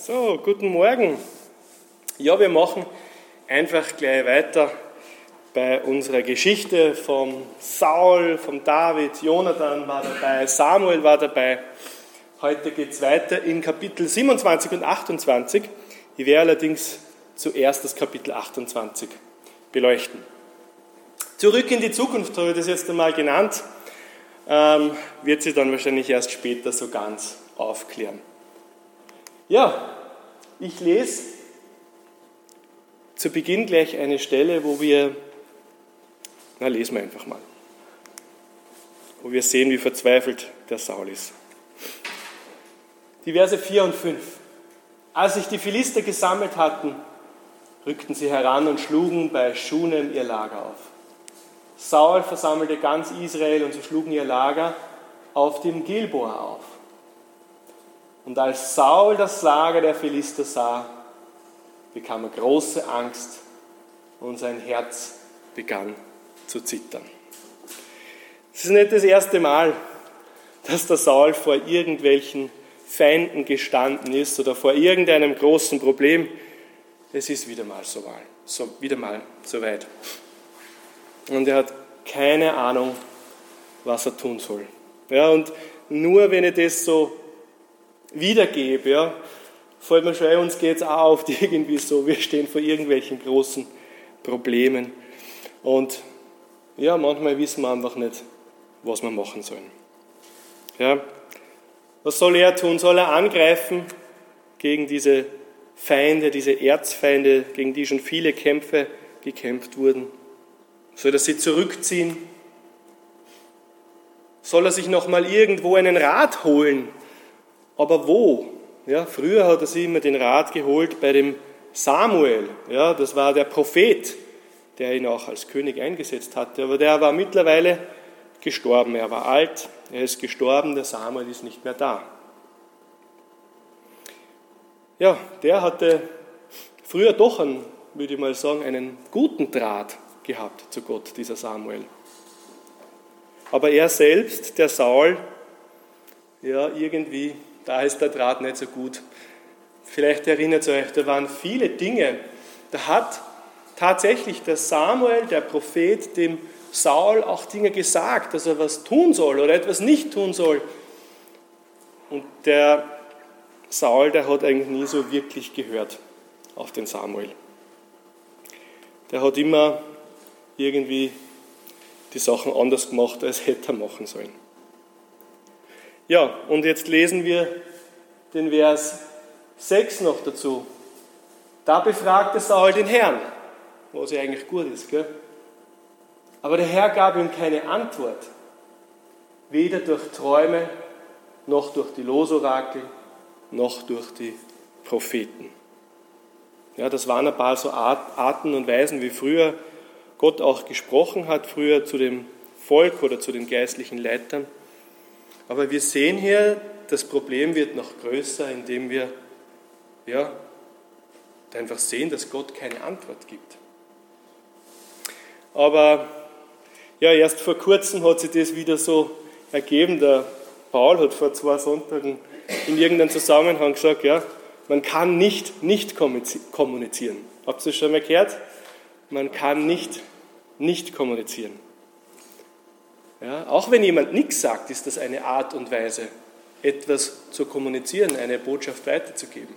So, guten Morgen. Ja, wir machen einfach gleich weiter bei unserer Geschichte vom Saul, vom David, Jonathan war dabei, Samuel war dabei. Heute geht es weiter in Kapitel 27 und 28. Ich werde allerdings zuerst das Kapitel 28 beleuchten. Zurück in die Zukunft habe ich das jetzt einmal genannt, wird sich dann wahrscheinlich erst später so ganz aufklären. Ja, ich lese zu Beginn gleich eine Stelle, wo wir einfach mal, wo wir sehen, wie verzweifelt der Saul ist. Die Verse 4 und 5. Als sich die Philister gesammelt hatten, rückten sie heran und schlugen bei Schunem ihr Lager auf. Saul versammelte ganz Israel und sie schlugen ihr Lager auf dem Gilboa auf. Und als Saul das Lager der Philister sah, bekam er große Angst und sein Herz begann zu zittern. Es ist nicht das erste Mal, dass der Saul vor irgendwelchen Feinden gestanden ist oder vor irgendeinem großen Problem. Es ist wieder mal so weit. Und er hat keine Ahnung, was er tun soll. Ja, und nur wenn ich das so wiedergebe, ja, fällt mir schon, uns geht es auch oft irgendwie so, wir stehen vor irgendwelchen großen Problemen. Und ja, manchmal wissen wir einfach nicht, was wir machen sollen. Ja, was soll er tun? Soll er angreifen gegen diese Feinde, diese Erzfeinde, gegen die schon viele Kämpfe gekämpft wurden? Soll er sie zurückziehen? Soll er sich nochmal irgendwo einen Rat holen? Aber wo? Ja, früher hat er sich immer den Rat geholt bei dem Samuel. Ja, das war der Prophet, der ihn auch als König eingesetzt hatte. Aber der war mittlerweile gestorben. Er war alt, er ist gestorben, der Samuel ist nicht mehr da. Ja, der hatte früher doch würde ich mal sagen, einen guten Draht gehabt zu Gott, dieser Samuel. Aber er selbst, der Saul, ja, irgendwie, da ist der Draht nicht so gut. Vielleicht erinnert ihr euch, da waren viele Dinge. Da hat tatsächlich der Samuel, der Prophet, dem Saul auch Dinge gesagt, dass er was tun soll oder etwas nicht tun soll. Und der Saul, der hat eigentlich nie so wirklich gehört auf den Samuel. Der hat immer irgendwie die Sachen anders gemacht, als hätte er machen sollen. Ja, und jetzt lesen wir den Vers 6 noch dazu. Da befragte Saul den Herrn, was ja eigentlich gut ist, gell? Aber der Herr gab ihm keine Antwort, weder durch Träume, noch durch die Losorakel, noch durch die Propheten. Ja, das waren ein paar so Arten und Weisen, wie früher Gott auch gesprochen hat, früher zu dem Volk oder zu den geistlichen Leitern. Aber wir sehen hier, das Problem wird noch größer, indem wir einfach sehen, dass Gott keine Antwort gibt. Aber ja, erst vor kurzem hat sich das wieder so ergeben. Der Paul hat vor 2 Sonntagen in irgendeinem Zusammenhang gesagt, ja, man kann nicht kommunizieren. Habt ihr das schon mal gehört? Man kann nicht kommunizieren. Ja, auch wenn jemand nichts sagt, ist das eine Art und Weise, etwas zu kommunizieren, eine Botschaft weiterzugeben.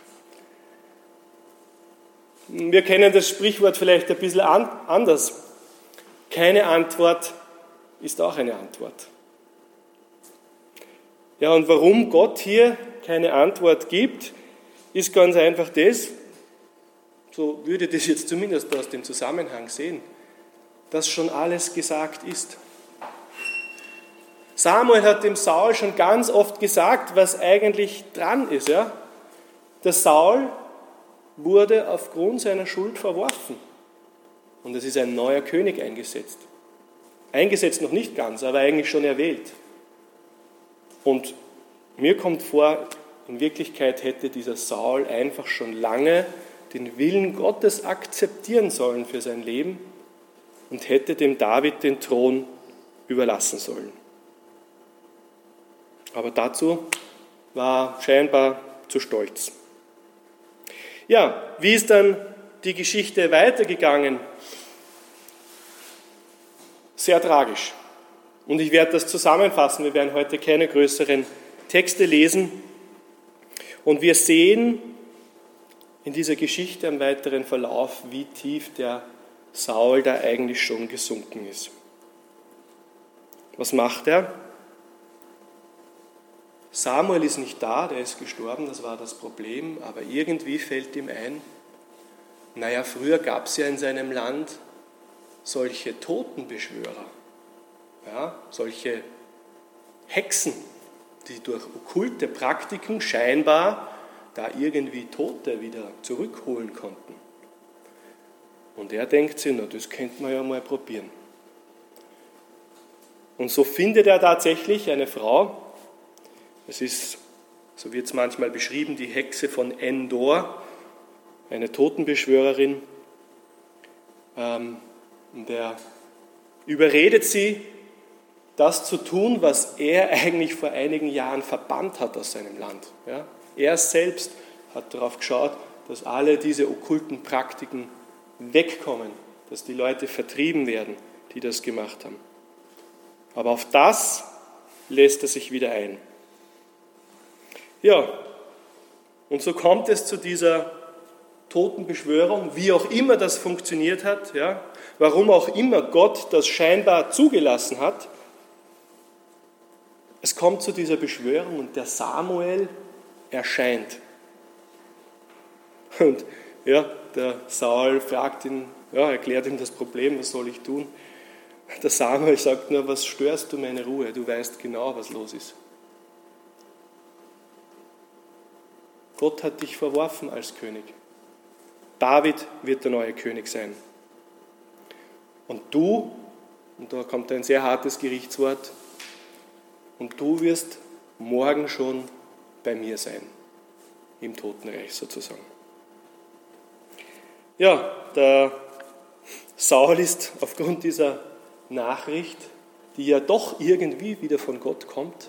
Wir kennen das Sprichwort vielleicht ein bisschen anders. Keine Antwort ist auch eine Antwort. Ja, und warum Gott hier keine Antwort gibt, ist ganz einfach das, so würde das jetzt zumindest aus dem Zusammenhang sehen, dass schon alles gesagt ist. Samuel hat dem Saul schon ganz oft gesagt, was eigentlich dran ist. Ja? Der Saul wurde aufgrund seiner Schuld verworfen. Und es ist ein neuer König eingesetzt. Eingesetzt noch nicht ganz, aber eigentlich schon erwählt. Und mir kommt vor, in Wirklichkeit hätte dieser Saul einfach schon lange den Willen Gottes akzeptieren sollen für sein Leben und hätte dem David den Thron überlassen sollen. Aber dazu war scheinbar zu stolz. Ja, wie ist dann die Geschichte weitergegangen? Sehr tragisch. Und ich werde das zusammenfassen. Wir werden heute keine größeren Texte lesen. Und wir sehen in dieser Geschichte im weiteren Verlauf, wie tief der Saul da eigentlich schon gesunken ist. Was macht er? Samuel ist nicht da, der ist gestorben, das war das Problem, aber irgendwie fällt ihm ein, naja, früher gab es ja in seinem Land solche Totenbeschwörer, ja, solche Hexen, die durch okkulte Praktiken scheinbar da irgendwie Tote wieder zurückholen konnten. Und er denkt sich, na, das könnte man ja mal probieren. Und so findet er tatsächlich eine Frau. Es ist, so wird es manchmal beschrieben, die Hexe von Endor, eine Totenbeschwörerin. Und er überredet sie, das zu tun, was er eigentlich vor einigen Jahren verbannt hat aus seinem Land. Ja? Er selbst hat darauf geschaut, dass alle diese okkulten Praktiken wegkommen, dass die Leute vertrieben werden, die das gemacht haben. Aber auf das lässt er sich wieder ein. Ja, und so kommt es zu dieser Totenbeschwörung, wie auch immer das funktioniert hat, ja, warum auch immer Gott das scheinbar zugelassen hat. Es kommt zu dieser Beschwörung und der Samuel erscheint. Und ja, der Saul fragt ihn, ja, erklärt ihm das Problem, was soll ich tun? Der Samuel sagt nur, was störst du meine Ruhe? Du weißt genau, was los ist. Gott hat dich verworfen als König. David wird der neue König sein. Und du, und da kommt ein sehr hartes Gerichtswort, und du wirst morgen schon bei mir sein, im Totenreich sozusagen. Ja, der Saul ist aufgrund dieser Nachricht, die ja doch irgendwie wieder von Gott kommt,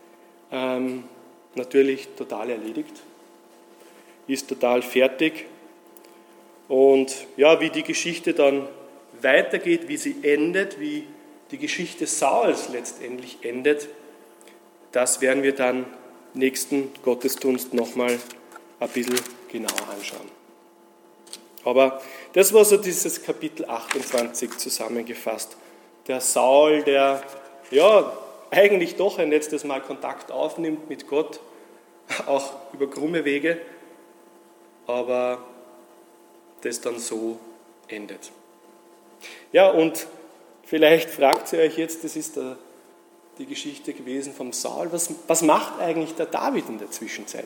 natürlich total erledigt, ist total fertig. Und ja, wie die Geschichte dann weitergeht, wie sie endet, wie die Geschichte Sauls letztendlich endet, das werden wir dann nächsten Gottesdienst nochmal ein bisschen genauer anschauen. Aber das war so dieses Kapitel 28 zusammengefasst. Der Saul, der ja eigentlich doch ein letztes Mal Kontakt aufnimmt mit Gott, auch über krumme Wege, aber das dann so endet. Ja, und vielleicht fragt ihr euch jetzt, das ist die Geschichte gewesen vom Saul, was macht eigentlich der David in der Zwischenzeit?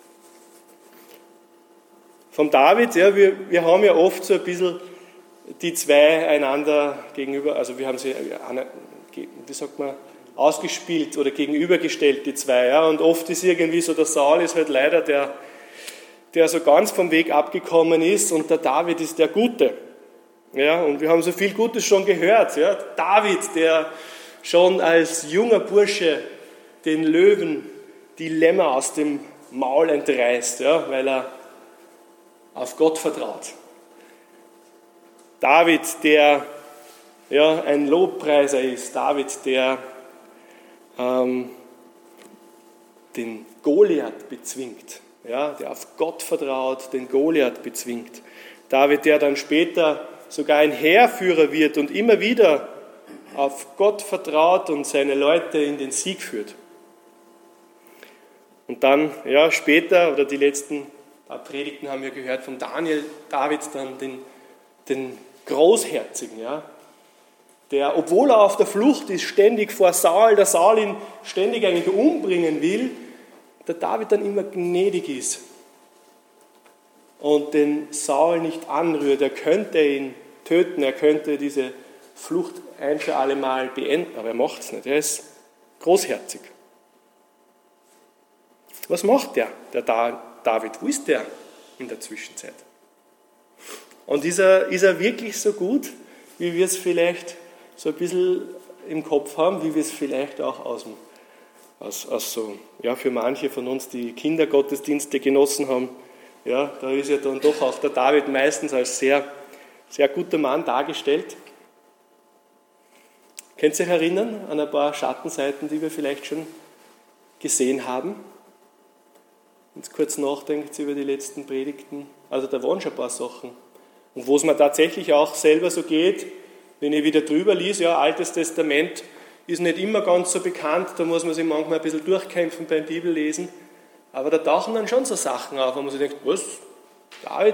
Vom David, ja, wir haben ja oft so ein bisschen die zwei einander gegenüber, also wir haben sie, wie sagt man, ausgespielt oder gegenübergestellt, die zwei. Ja, und oft ist irgendwie so, der Saul ist halt leider der so ganz vom Weg abgekommen ist und der David ist der Gute. Ja, und wir haben so viel Gutes schon gehört. Ja. David, der schon als junger Bursche den Löwen die Lämmer aus dem Maul entreißt, ja, weil er auf Gott vertraut. David, der ja, ein Lobpreiser ist. David, der den Goliath bezwingt. Ja, der auf Gott vertraut, den Goliath bezwingt. David, der dann später sogar ein Heerführer wird und immer wieder auf Gott vertraut und seine Leute in den Sieg führt. Und dann, ja, später, oder die letzten paar Predigten haben wir gehört von David dann den Großherzigen, ja, der, obwohl er auf der Flucht ist, ständig vor Saul, der Saul ihn ständig eigentlich umbringen will, der David dann immer gnädig ist und den Saul nicht anrührt. Er könnte ihn töten, er könnte diese Flucht ein für alle Mal beenden, aber er macht es nicht. Er ist großherzig. Was macht der David? Wo ist der in der Zwischenzeit? Und ist er wirklich so gut, wie wir es vielleicht so ein bisschen im Kopf haben, wie wir es vielleicht auch aus so, ja, für manche von uns, die Kindergottesdienste genossen haben, Ja, da ist ja dann doch auch der David meistens als sehr, sehr guter Mann dargestellt. Könnt ihr euch erinnern an ein paar Schattenseiten, die wir vielleicht schon gesehen haben? Wenn ihr kurz nachdenkt über die letzten Predigten. Also da waren schon ein paar Sachen. Und wo es mir tatsächlich auch selber so geht, wenn ich wieder drüber lese, ja, Altes Testament ist nicht immer ganz so bekannt, da muss man sich manchmal ein bisschen durchkämpfen beim Bibellesen. Aber da tauchen dann schon so Sachen auf, wo man sich denkt, was, David?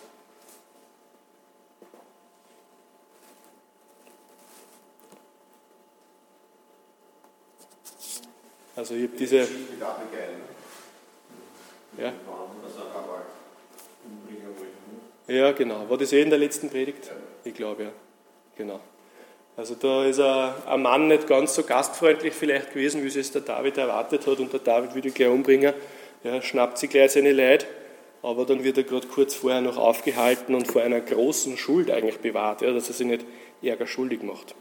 Also ich habe diese... Ja. Ja, genau. War das in der letzten Predigt? Ich glaube, ja. Genau. Also da ist ein Mann nicht ganz so gastfreundlich vielleicht gewesen, wie es der David erwartet hat, und der David will ihn gleich umbringen. Ja, schnappt sich gleich seine Leid, aber dann wird er gerade kurz vorher noch aufgehalten und vor einer großen Schuld eigentlich bewahrt, ja, dass er sich nicht Ärger schuldig macht.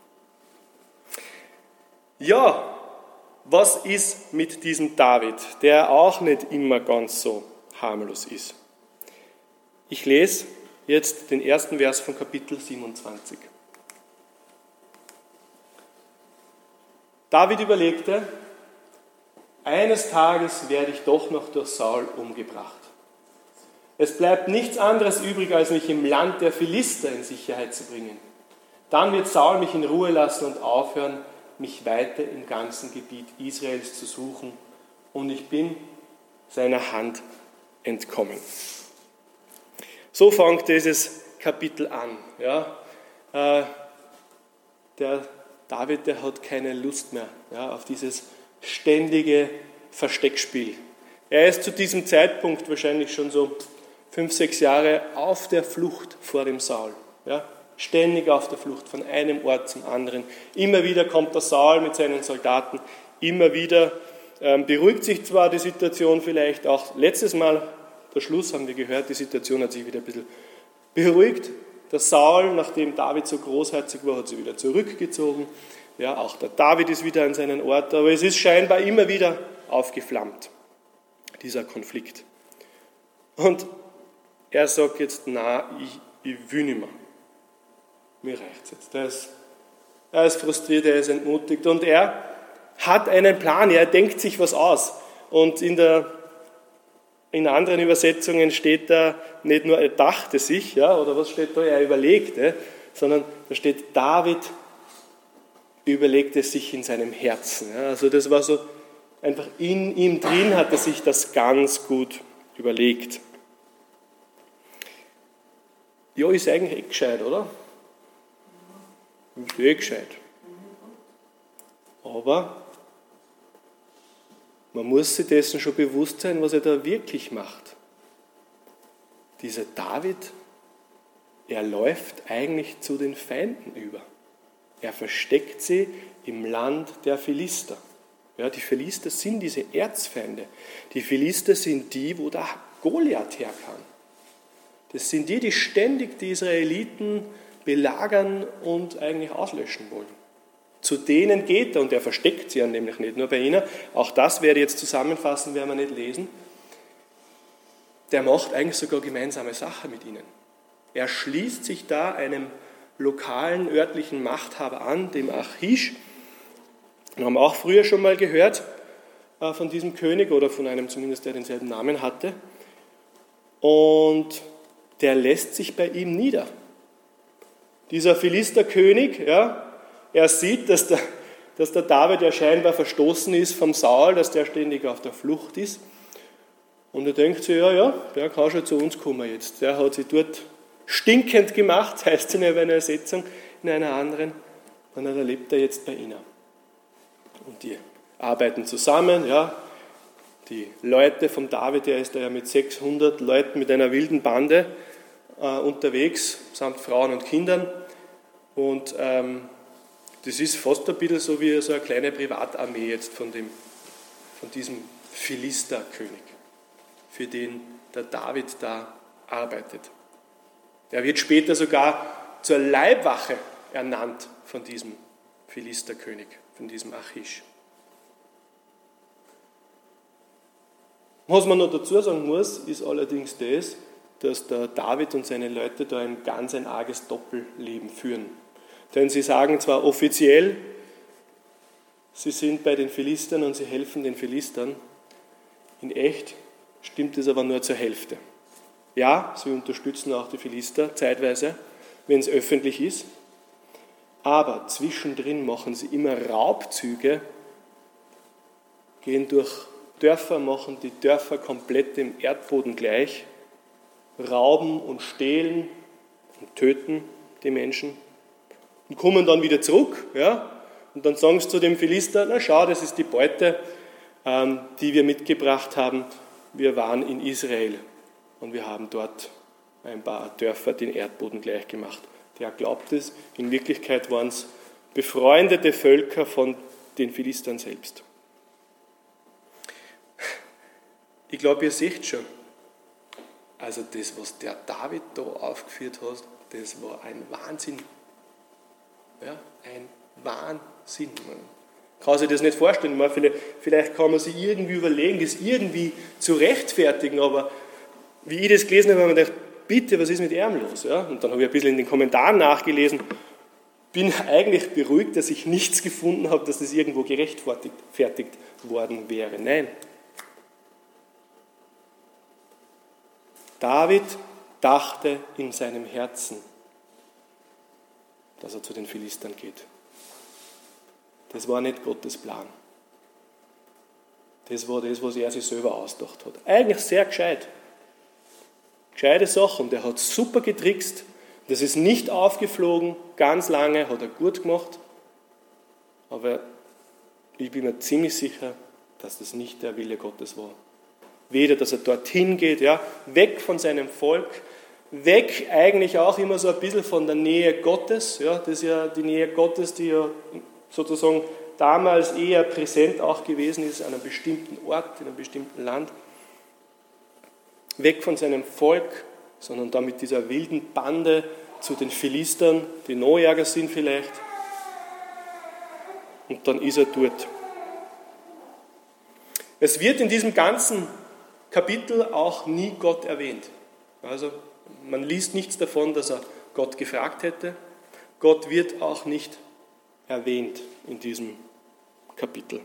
Ja, was ist mit diesem David, der auch nicht immer ganz so harmlos ist? Ich lese jetzt den ersten Vers von Kapitel 27. David überlegte, eines Tages werde ich doch noch durch Saul umgebracht. Es bleibt nichts anderes übrig, als mich im Land der Philister in Sicherheit zu bringen. Dann wird Saul mich in Ruhe lassen und aufhören, mich weiter im ganzen Gebiet Israels zu suchen, und ich bin seiner Hand entkommen. So fängt dieses Kapitel an. Ja, der David, der hat keine Lust mehr, ja, auf dieses ständige Versteckspiel. Er ist zu diesem Zeitpunkt wahrscheinlich schon so 5, 6 Jahre auf der Flucht vor dem Saul. Ja, ständig auf der Flucht von einem Ort zum anderen. Immer wieder kommt der Saul mit seinen Soldaten, immer wieder beruhigt sich zwar die Situation vielleicht, auch letztes Mal, der Schluss haben wir gehört, die Situation hat sich wieder ein bisschen beruhigt. Der Saul, nachdem David so großherzig war, hat sich wieder zurückgezogen. Ja, auch der David ist wieder an seinen Ort, aber es ist scheinbar immer wieder aufgeflammt, dieser Konflikt. Und er sagt jetzt, ich will nicht mehr. Mir reicht es jetzt. Er ist frustriert, er ist entmutigt und er hat einen Plan, er denkt sich was aus. Und in anderen Übersetzungen steht da nicht nur, er dachte sich, ja, oder was steht da, er überlegte, sondern da steht, David überlegte sich in seinem Herzen. Ja, also das war so, einfach in ihm drin hat er sich das ganz gut überlegt. Ja, ist eigentlich gescheit, oder? Ist gescheit. Aber man muss sich dessen schon bewusst sein, was er da wirklich macht. Dieser David, er läuft eigentlich zu den Feinden über. Er versteckt sie im Land der Philister. Ja, die Philister sind diese Erzfeinde. Die Philister sind die, wo der Goliath herkam. Das sind die, die ständig die Israeliten belagern und eigentlich auslöschen wollen. Zu denen geht er, und er versteckt sie ja nämlich nicht nur bei ihnen, auch das werde ich jetzt zusammenfassen, werden wir nicht lesen, der macht eigentlich sogar gemeinsame Sache mit ihnen. Er schließt sich da einem lokalen, örtlichen Machthaber an, dem Achish. Wir haben auch früher schon mal gehört von diesem König, oder von einem zumindest, der denselben Namen hatte. Und der lässt sich bei ihm nieder. Dieser Philisterkönig, ja, er sieht, dass der David ja scheinbar verstoßen ist vom Saul, dass der ständig auf der Flucht ist. Und er denkt sich, ja, der kann schon zu uns kommen jetzt. Der hat sich dort stinkend gemacht, heißt es in einer Übersetzung, in einer anderen. Und dann lebt er jetzt bei ihnen. Und die arbeiten zusammen, ja. Die Leute vom David, der ist da ja mit 600 Leuten, mit einer wilden Bande unterwegs, samt Frauen und Kindern. Und das ist fast ein bisschen so wie so eine kleine Privatarmee jetzt von diesem Philisterkönig, für den der David da arbeitet. Er wird später sogar zur Leibwache ernannt von diesem Philisterkönig, von diesem Achish. Was man noch dazu sagen muss, ist allerdings das, dass der David und seine Leute da ein ganz arges Doppelleben führen. Denn sie sagen zwar offiziell, sie sind bei den Philistern und sie helfen den Philistern, in echt stimmt es aber nur zur Hälfte. Ja, sie unterstützen auch die Philister zeitweise, wenn es öffentlich ist, aber zwischendrin machen sie immer Raubzüge, gehen durch Dörfer, machen die Dörfer komplett dem Erdboden gleich, rauben und stehlen und töten die Menschen und kommen dann wieder zurück. Ja? Und dann sagen sie zu dem Philister, na schau, das ist die Beute, die wir mitgebracht haben. Wir waren in Israel und wir haben dort ein paar Dörfer den Erdboden gleich gemacht. Der glaubt es, in Wirklichkeit waren es befreundete Völker von den Philistern selbst. Ich glaube, ihr seht schon, also das, was der David da aufgeführt hat, das war ein Wahnsinn. Ja, ein Wahnsinn. Man kann sich das nicht vorstellen. Vielleicht kann man sich irgendwie überlegen, das irgendwie zu rechtfertigen, aber wie ich das gelesen habe, habe ich mir gedacht, bitte, was ist mit ihm los? Ja? Und dann habe ich ein bisschen in den Kommentaren nachgelesen, bin eigentlich beruhigt, dass ich nichts gefunden habe, dass das irgendwo gerechtfertigt worden wäre. Nein. David dachte in seinem Herzen, dass er zu den Philistern geht. Das war nicht Gottes Plan. Das war das, was er sich selber ausgedacht hat. Eigentlich sehr gescheit. Gescheite Sache. Und er hat super getrickst. Das ist nicht aufgeflogen, ganz lange, hat er gut gemacht. Aber ich bin mir ziemlich sicher, dass das nicht der Wille Gottes war. Weder, dass er dorthin geht, ja, weg von seinem Volk, weg eigentlich auch immer so ein bisschen von der Nähe Gottes. Ja, das ist ja die Nähe Gottes, die ja sozusagen damals eher präsent auch gewesen ist, an einem bestimmten Ort, in einem bestimmten Land. Weg von seinem Volk, sondern da mit dieser wilden Bande zu den Philistern, die Nojäger sind vielleicht. Und dann ist er dort. Es wird in diesem ganzen Kapitel auch nie Gott erwähnt. Also man liest nichts davon, dass er Gott gefragt hätte. Gott wird auch nicht erwähnt in diesem Kapitel.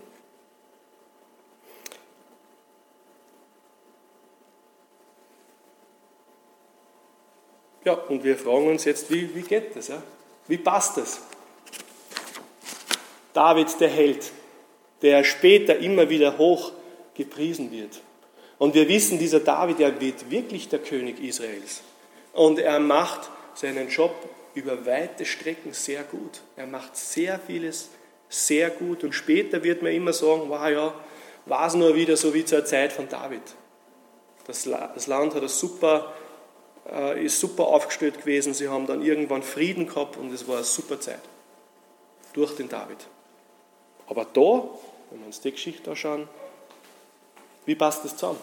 Ja, und wir fragen uns jetzt, wie geht das? Ja? Wie passt das? David, der Held, der später immer wieder hoch gepriesen wird. Und wir wissen, dieser David, er wird wirklich der König Israels. Und er macht seinen Job über weite Strecken sehr gut. Er macht sehr vieles sehr gut. Und später wird man immer sagen, wow, ja, war es nur wieder so wie zur Zeit von David. Das Land hat ist super aufgestellt gewesen. Sie haben dann irgendwann Frieden gehabt und es war eine super Zeit. Durch den David. Aber da, wenn wir uns die Geschichte anschauen, wie passt das zusammen?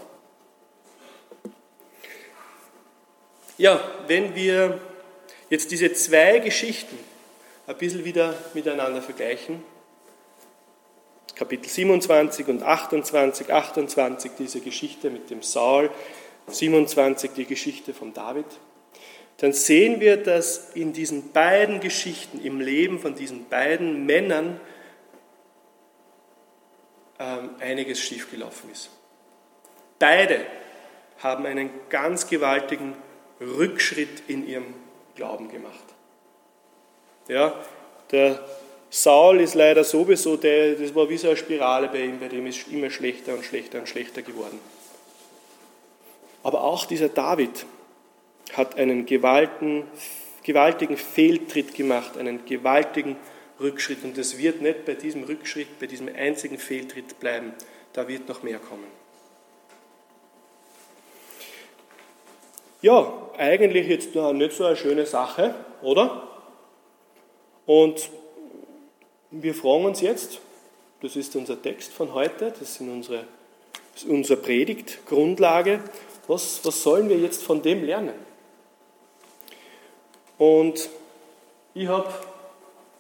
Ja, wenn wir jetzt diese zwei Geschichten ein bisschen wieder miteinander vergleichen, Kapitel 27 und 28, 28 diese Geschichte mit dem Saul, 27 die Geschichte von David, dann sehen wir, dass in diesen beiden Geschichten, im Leben von diesen beiden Männern einiges schiefgelaufen ist. Beide haben einen ganz gewaltigen Rückschritt in ihrem Glauben gemacht. Ja, der Saul ist leider sowieso, das war wie so eine Spirale bei ihm, bei dem ist immer schlechter und schlechter und schlechter geworden. Aber auch dieser David hat einen gewaltigen Fehltritt gemacht, einen gewaltigen Rückschritt. Und es wird nicht bei diesem Rückschritt, bei diesem einzigen Fehltritt bleiben. Da wird noch mehr kommen. Ja, eigentlich jetzt noch nicht so eine schöne Sache, oder? Und wir fragen uns jetzt, das ist unser Text von heute, das ist unsere Predigtgrundlage, was sollen wir jetzt von dem lernen? Und ich habe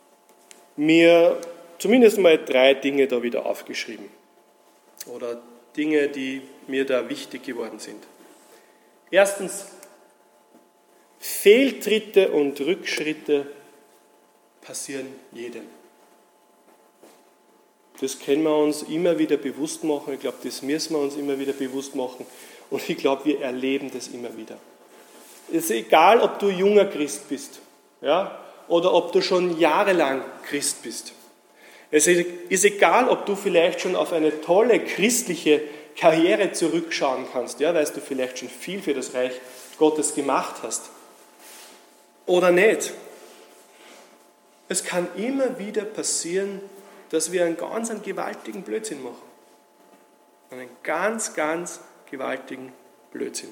mir zumindest mal 3 Dinge da wieder aufgeschrieben. Oder Dinge, die mir da wichtig geworden sind. Erstens, Fehltritte und Rückschritte passieren jedem. Das können wir uns immer wieder bewusst machen. Ich glaube, das müssen wir uns immer wieder bewusst machen. Und ich glaube, wir erleben das immer wieder. Es ist egal, ob du junger Christ bist, ja, oder ob du schon jahrelang Christ bist. Es ist egal, ob du vielleicht schon auf eine tolle christliche Karriere zurückschauen kannst, ja, weil du vielleicht schon viel für das Reich Gottes gemacht hast. Oder nicht. Es kann immer wieder passieren, dass wir einen ganz gewaltigen Blödsinn machen. Einen ganz gewaltigen Blödsinn.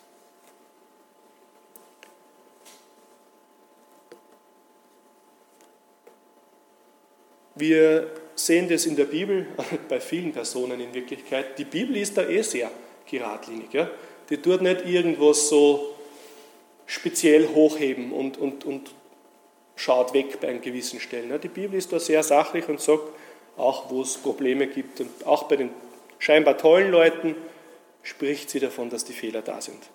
Wir sehen das in der Bibel, bei vielen Personen in Wirklichkeit. Die Bibel ist da sehr geradlinig. Ja? Die tut nicht irgendwas so speziell hochheben und schaut weg bei gewissen Stellen. Ja? Die Bibel ist da sehr sachlich und sagt, auch wo es Probleme gibt und auch bei den scheinbar tollen Leuten spricht sie davon, dass die Fehler da sind.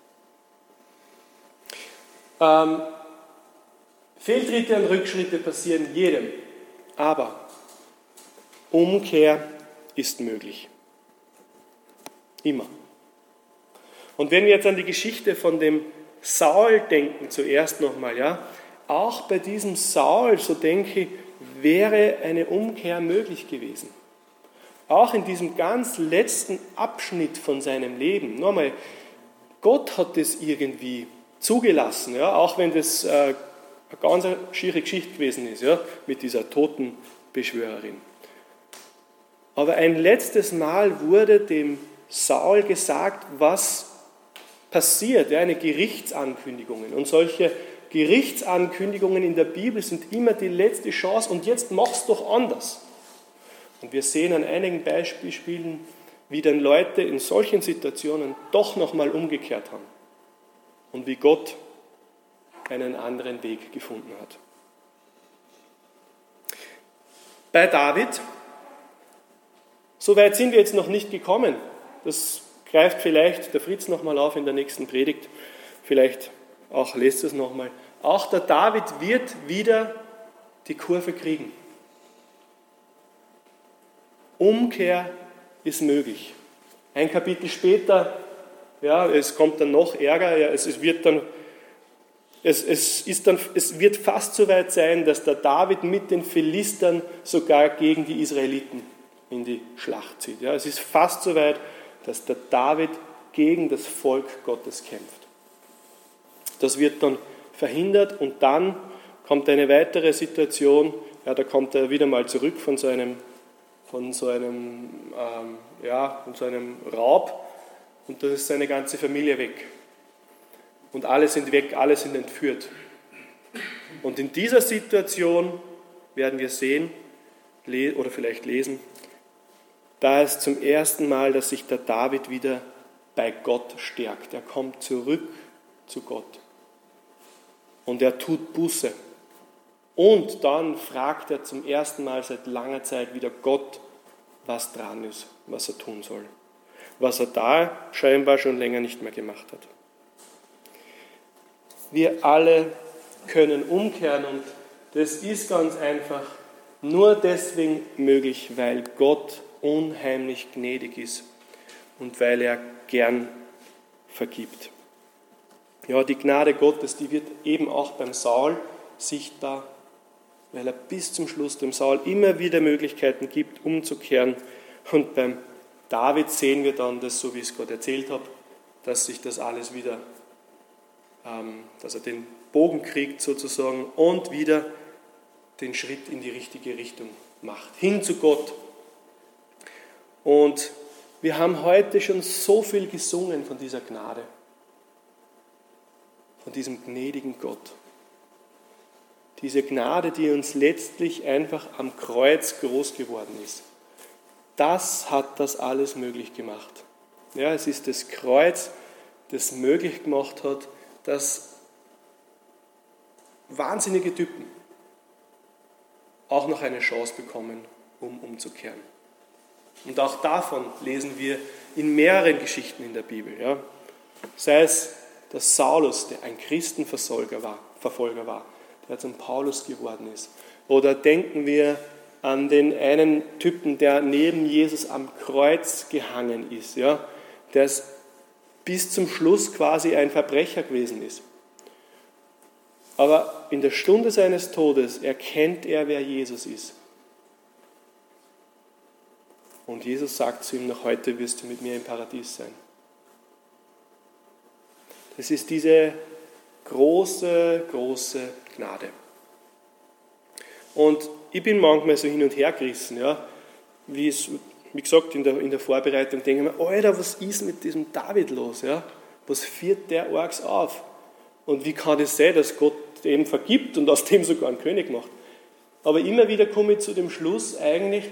Fehltritte und Rückschritte passieren jedem, aber Umkehr ist möglich. Immer. Und wenn wir jetzt an die Geschichte von dem Saul denken, zuerst nochmal, ja, auch bei diesem Saul, so denke ich, wäre eine Umkehr möglich gewesen. Auch in diesem ganz letzten Abschnitt von seinem Leben. Nochmal, Gott hat das irgendwie zugelassen, ja, auch wenn das eine ganz schiere Geschichte gewesen ist, ja, mit dieser Totenbeschwörerin. Aber ein letztes Mal wurde dem Saul gesagt, was passiert, ja, eine Gerichtsankündigung. Und solche Gerichtsankündigungen in der Bibel sind immer die letzte Chance und jetzt mach's doch anders. Und wir sehen an einigen Beispielen, wie dann Leute in solchen Situationen doch nochmal umgekehrt haben und wie Gott einen anderen Weg gefunden hat. Bei David, so weit sind wir jetzt noch nicht gekommen. Das greift vielleicht der Fritz nochmal auf in der nächsten Predigt. Vielleicht auch lässt es nochmal. Auch der David wird wieder die Kurve kriegen. Umkehr ist möglich. Ein Kapitel später, ja, es kommt dann noch Ärger, ja, es wird fast so weit sein, dass der David mit den Philistern sogar gegen die Israeliten in die Schlacht zieht. Ja, es ist fast so weit, dass der David gegen das Volk Gottes kämpft. Das wird dann verhindert und dann kommt eine weitere Situation, ja, da kommt er wieder mal zurück von so einem Raub und da ist seine ganze Familie weg. Und alle sind weg, alle sind entführt. Und in dieser Situation werden wir sehen oder vielleicht lesen, da ist zum ersten Mal, dass sich der David wieder bei Gott stärkt. Er kommt zurück zu Gott. Und er tut Buße. Und dann fragt er zum ersten Mal seit langer Zeit wieder Gott, was dran ist, was er tun soll. Was er da scheinbar schon länger nicht mehr gemacht hat. Wir alle können umkehren und das ist ganz einfach nur deswegen möglich, weil Gott unheimlich gnädig ist und weil er gern vergibt. Ja, die Gnade Gottes, die wird eben auch beim Saul sichtbar, weil er bis zum Schluss dem Saul immer wieder Möglichkeiten gibt, umzukehren. Und beim David sehen wir dann das, so wie ich es gerade erzählt habe, dass sich das alles wieder, dass er den Bogen kriegt sozusagen und wieder den Schritt in die richtige Richtung macht, hin zu Gott. Und wir haben heute schon so viel gesungen von dieser Gnade, von diesem gnädigen Gott. Diese Gnade, die uns letztlich einfach am Kreuz groß geworden ist. Das hat das alles möglich gemacht. Ja, es ist das Kreuz, das möglich gemacht hat, dass wahnsinnige Typen auch noch eine Chance bekommen, um umzukehren. Und auch davon lesen wir in mehreren Geschichten in der Bibel. Ja. Sei es der Saulus, der ein Christenverfolger war, der zum Paulus geworden ist. Oder denken wir an den einen Typen, der neben Jesus am Kreuz gehangen ist, ja, der bis zum Schluss quasi ein Verbrecher gewesen ist. Aber in der Stunde seines Todes erkennt er, wer Jesus ist. Und Jesus sagt zu ihm, noch heute wirst du mit mir im Paradies sein. Das ist diese große, große Gnade. Und ich bin manchmal so hin und her gerissen, ja, wie gesagt, in der Vorbereitung denke ich mir, Alter, was ist mit diesem David los? Ja? Was führt der Orks auf? Und wie kann es sein, dass Gott dem vergibt und aus dem sogar einen König macht? Aber immer wieder komme ich zu dem Schluss, eigentlich,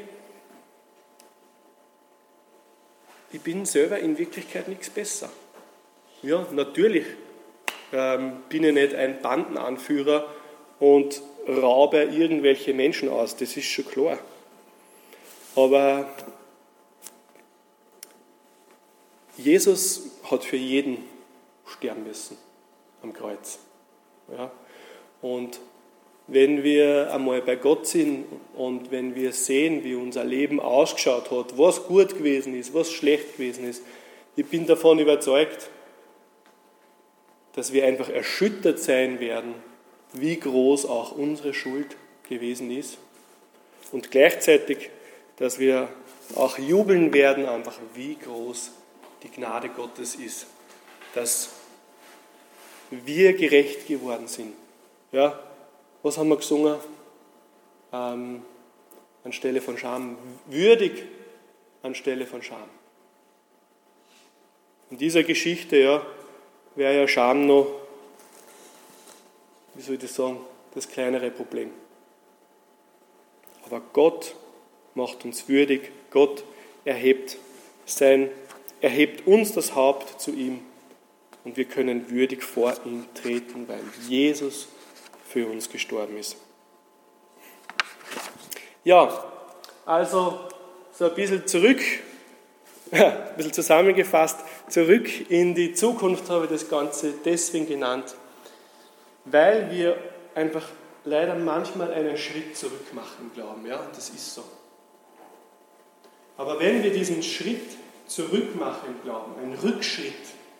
ich bin selber in Wirklichkeit nichts besser. Ja, natürlich bin ich nicht ein Bandenanführer und raube irgendwelche Menschen aus, das ist schon klar. Aber Jesus hat für jeden sterben müssen am Kreuz. Ja? Und wenn wir einmal bei Gott sind und wenn wir sehen, wie unser Leben ausgeschaut hat, was gut gewesen ist, was schlecht gewesen ist, ich bin davon überzeugt, dass wir einfach erschüttert sein werden, wie groß auch unsere Schuld gewesen ist. Und gleichzeitig, dass wir auch jubeln werden, einfach wie groß die Gnade Gottes ist, dass wir gerecht geworden sind. Ja, was haben wir gesungen? Anstelle von Scham. Würdig anstelle von Scham. In dieser Geschichte wäre ja Scham noch, wie soll ich das sagen, das kleinere Problem. Aber Gott macht uns würdig. Gott erhebt uns das Haupt zu ihm und wir können würdig vor ihm treten, weil Jesus für uns gestorben ist. Ja, also so ein bisschen zusammengefasst, zurück in die Zukunft habe ich das Ganze deswegen genannt, weil wir einfach leider manchmal einen Schritt zurück machen im Glauben, ja, und das ist so. Aber wenn wir diesen Schritt zurück machen im Glauben, einen Rückschritt,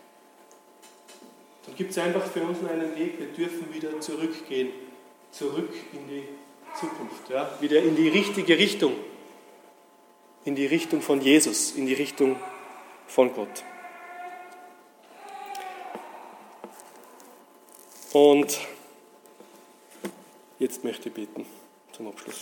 dann gibt es einfach für uns nur einen Weg, wir dürfen wieder zurückgehen, zurück in die Zukunft, ja, wieder in die richtige Richtung, in die Richtung von Jesus, in die Richtung von Gott. Und jetzt möchte ich beten zum Abschluss.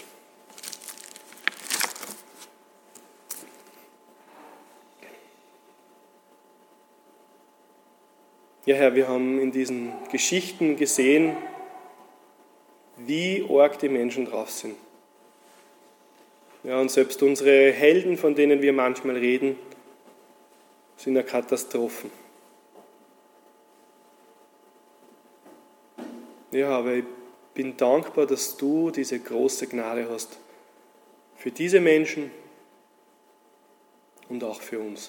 Ja, Herr, wir haben in diesen Geschichten gesehen, wie arg die Menschen drauf sind. Ja, und selbst unsere Helden, von denen wir manchmal reden, sind eine Katastrophen. Ja, aber ich bin dankbar, dass du diese große Gnade hast für diese Menschen und auch für uns.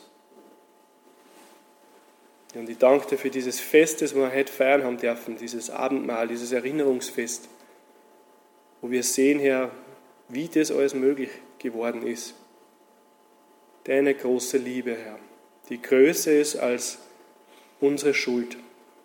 Und ich danke dir für dieses Fest, das wir heute feiern haben dürfen, dieses Abendmahl, dieses Erinnerungsfest, wo wir sehen, Herr, wie das alles möglich geworden ist. Deine große Liebe, Herr, die größer ist als unsere Schuld.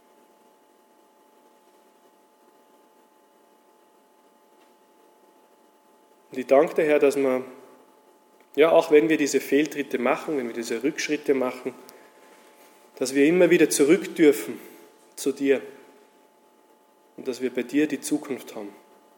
Und ich danke dir, Herr, dass wir, ja, auch wenn wir diese Fehltritte machen, wenn wir diese Rückschritte machen, dass wir immer wieder zurück dürfen zu dir und dass wir bei dir die Zukunft haben.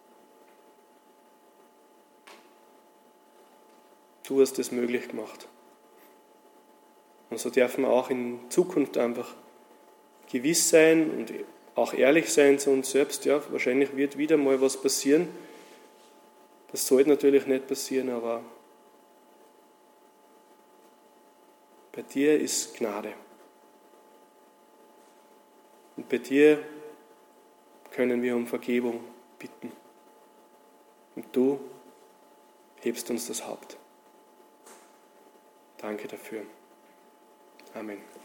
Du hast es möglich gemacht. Und so dürfen wir auch in Zukunft einfach gewiss sein und auch ehrlich sein zu uns selbst. Ja, wahrscheinlich wird wieder mal was passieren. Das sollte natürlich nicht passieren, aber bei dir ist Gnade. Und bei dir können wir um Vergebung bitten. Und du hebst uns das Haupt. Danke dafür. Amen.